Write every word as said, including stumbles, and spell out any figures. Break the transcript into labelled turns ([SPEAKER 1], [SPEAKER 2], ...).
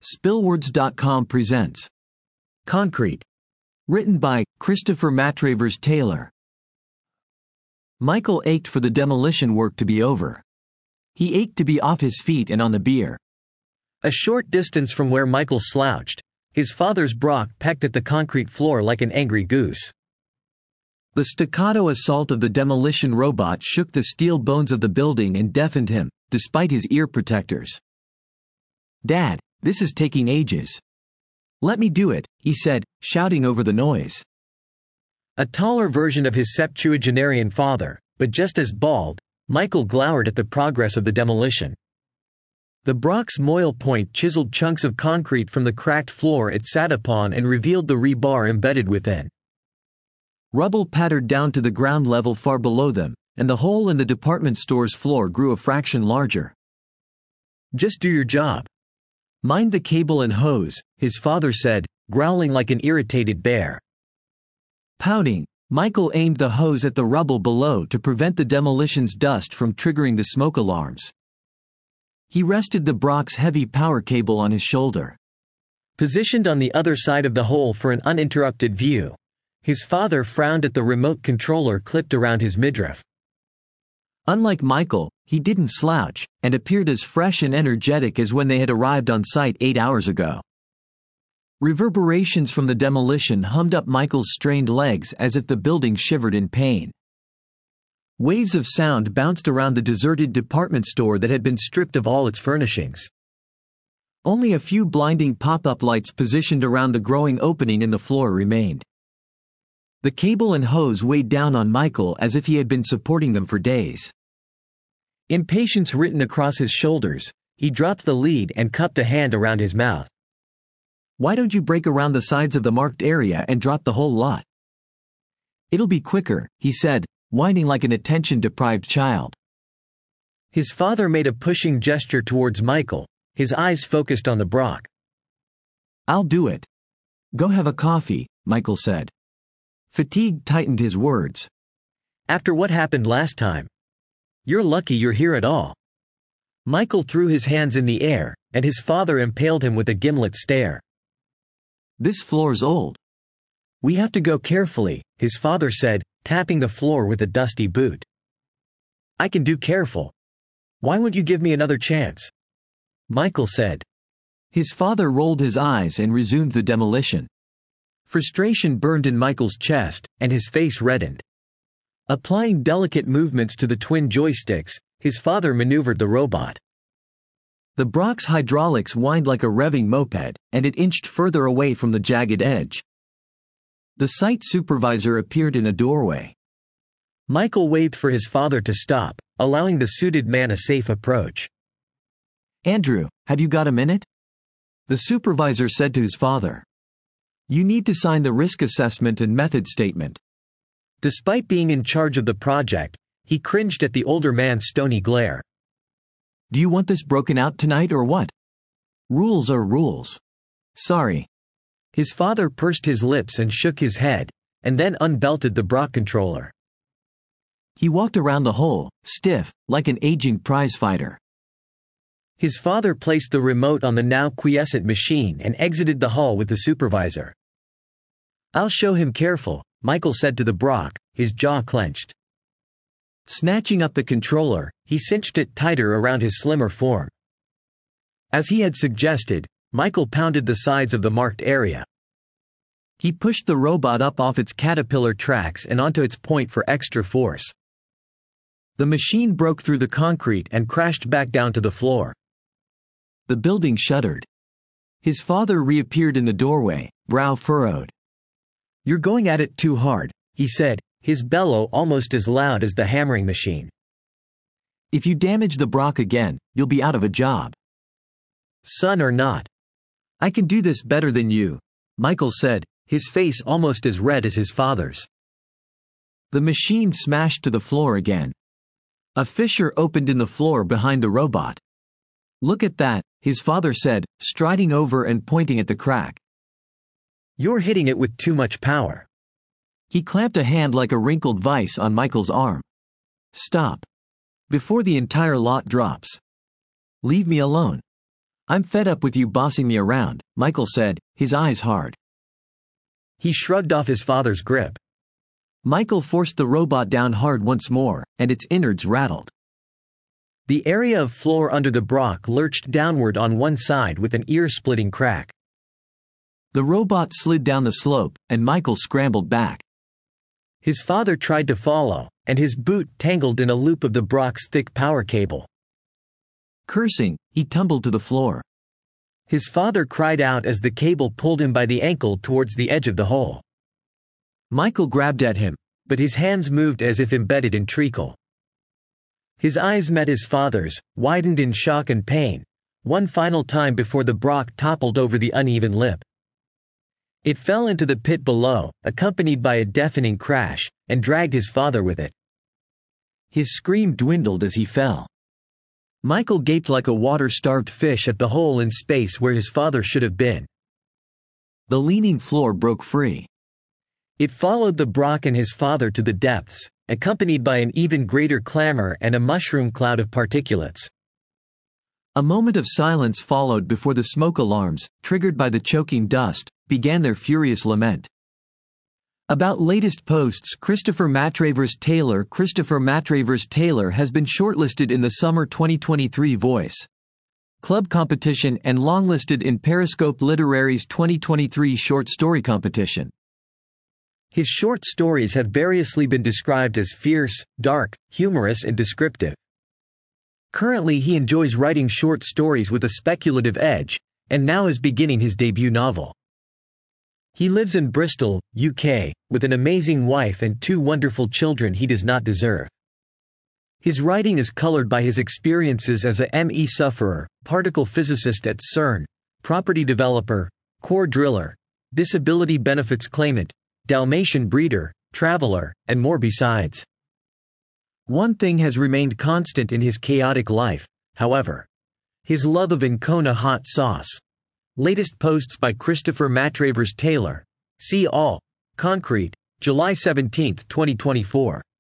[SPEAKER 1] Spillwords dot com presents Concrete. Written by Christopher Matravers Taylor. Michael ached for the demolition work to be over. He ached to be off his feet and on the beer. A short distance from where Michael slouched, his father's Brock pecked at the concrete floor like an angry goose. The staccato assault of the demolition robot shook the steel bones of the building and deafened him, despite his ear protectors. "Dad, this is taking ages." "Let me do it," he said, shouting over the noise. A taller version of his septuagenarian father, but just as bald, Michael glowered at the progress of the demolition. The Brock's moil point chiseled chunks of concrete from the cracked floor it sat upon and revealed the rebar embedded within. Rubble pattered down to the ground level far below them, and the hole in the department store's floor grew a fraction larger. "Just do your job. Mind the cable and hose," his father said, growling like an irritated bear. Pouting, Michael aimed the hose at the rubble below to prevent the demolition's dust from triggering the smoke alarms. He rested the Brock's heavy power cable on his shoulder. Positioned on the other side of the hole for an uninterrupted view, his father frowned at the remote controller clipped around his midriff. Unlike Michael, he didn't slouch, and appeared as fresh and energetic as when they had arrived on site eight hours ago. Reverberations from the demolition hummed up Michael's strained legs as if the building shivered in pain. Waves of sound bounced around the deserted department store that had been stripped of all its furnishings. Only a few blinding pop-up lights positioned around the growing opening in the floor remained. The cable and hose weighed down on Michael as if he had been supporting them for days. Impatience written across his shoulders, he dropped the lead and cupped a hand around his mouth. "Why don't you break around the sides of the marked area and drop the whole lot?" "It'll be quicker," he said, whining like an attention-deprived child. His father made a pushing gesture towards Michael, his eyes focused on the Brock. "I'll do it. Go have a coffee," Michael said. Fatigue tightened his words. "After what happened last time? You're lucky you're here at all." Michael threw his hands in the air, and his father impaled him with a gimlet stare. "This floor's old. We have to go carefully," his father said, tapping the floor with a dusty boot. "I can do careful. Why won't you give me another chance?" Michael said. His father rolled his eyes and resumed the demolition. Frustration burned in Michael's chest, and his face reddened. Applying delicate movements to the twin joysticks, his father maneuvered the robot. The Brock's hydraulics whined like a revving moped, and it inched further away from the jagged edge. The site supervisor appeared in a doorway. Michael waved for his father to stop, allowing the suited man a safe approach. "Andrew, have you got a minute?" the supervisor said to his father. "You need to sign the risk assessment and method statement." Despite being in charge of the project, he cringed at the older man's stony glare. "Do you want this broken out tonight or what? Rules are rules." "Sorry." His father pursed his lips and shook his head, and then unbelted the Brock controller. He walked around the hole, stiff, like an aging prizefighter. His father placed the remote on the now quiescent machine and exited the hall with the supervisor. "I'll show him careful," Michael said to the Brock, his jaw clenched. Snatching up the controller, he cinched it tighter around his slimmer form. As he had suggested, Michael pounded the sides of the marked area. He pushed the robot up off its caterpillar tracks and onto its point for extra force. The machine broke through the concrete and crashed back down to the floor. The building shuddered. His father reappeared in the doorway, brow furrowed. "You're going at it too hard," he said, his bellow almost as loud as the hammering machine. "If you damage the Brock again, you'll be out of a job." "Son or not. I can do this better than you," Michael said, his face almost as red as his father's. The machine smashed to the floor again. A fissure opened in the floor behind the robot. "Look at that," his father said, striding over and pointing at the crack. "You're hitting it with too much power." He clamped a hand like a wrinkled vice on Michael's arm. "Stop. Before the entire lot drops. Leave me alone. "I'm fed up with you bossing me around," Michael said, his eyes hard. He shrugged off his father's grip. Michael forced the robot down hard once more, and its innards rattled. The area of floor under the Brock lurched downward on one side with an ear-splitting crack. The robot slid down the slope, and Michael scrambled back. His father tried to follow, and his boot tangled in a loop of the Brock's thick power cable. Cursing, he tumbled to the floor. His father cried out as the cable pulled him by the ankle towards the edge of the hole. Michael grabbed at him, but his hands moved as if embedded in treacle. His eyes met his father's, widened in shock and pain, one final time before the Brock toppled over the uneven lip. It fell into the pit below, accompanied by a deafening crash, and dragged his father with it. His scream dwindled as he fell. Michael gaped like a water-starved fish at the hole in space where his father should have been. The leaning floor broke free. It followed the Brock and his father to the depths, accompanied by an even greater clamor and a mushroom cloud of particulates. A moment of silence followed before the smoke alarms, triggered by the choking dust, began their furious lament. About latest posts, Christopher Matravers Taylor Christopher Matravers Taylor has been shortlisted in the Summer twenty twenty-three Voice Club competition and longlisted in Periscope Literary's twenty twenty-three short story competition. His short stories have variously been described as fierce, dark, humorous, and descriptive. Currently, he enjoys writing short stories with a speculative edge, and now is beginning his debut novel. He lives in Bristol, U K, with an amazing wife and two wonderful children he does not deserve. His writing is colored by his experiences as a M E sufferer, particle physicist at CERN, property developer, core driller, disability benefits claimant, Dalmatian breeder, traveler, and more besides. One thing has remained constant in his chaotic life, however: his love of Ancona hot sauce. Latest posts by Christopher Matravers Taylor. See all. Concrete, July seventeenth, twenty twenty-four.